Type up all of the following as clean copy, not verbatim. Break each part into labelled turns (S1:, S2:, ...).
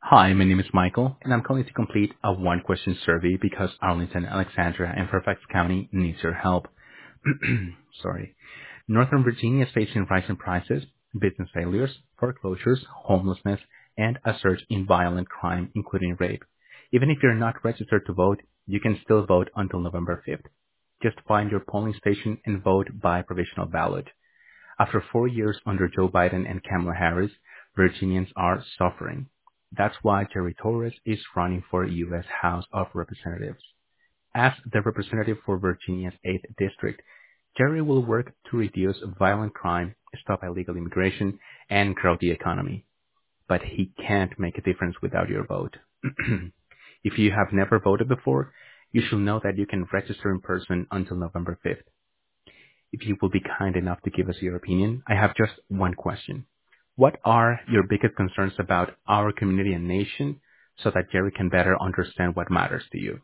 S1: Hi, my name is Michael, and I'm calling to complete a one-question survey because Arlington, Alexandria, and Fairfax County needs your help. Sorry. Northern Virginia is facing rising prices, business failures, foreclosures, homelessness, and a surge in violent crime, including rape. Even if you're not registered to vote, you can still vote until November 5th. Just find your polling station and vote by provisional ballot. After 4 years under Joe Biden and Kamala Harris, Virginians are suffering. That's why Jerry Torres is running for U.S. House of Representatives. As the representative for Virginia's 8th District, Jerry will work to reduce violent crime, stop illegal immigration, and grow the economy. But he can't make a difference without your vote. If you have never voted before, you should know that you can register in person until November 5th. If you will be kind enough to give us your opinion, I have just one question. What are your biggest concerns about our community and nation so that Jerry can better understand what matters to you?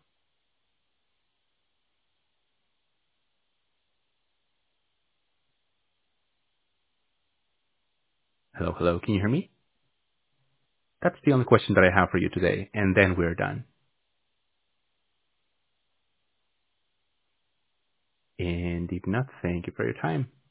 S1: Hello, hello, can you hear me? That's the only question that I have for you today, and then we're done. And if not, thank you for your time.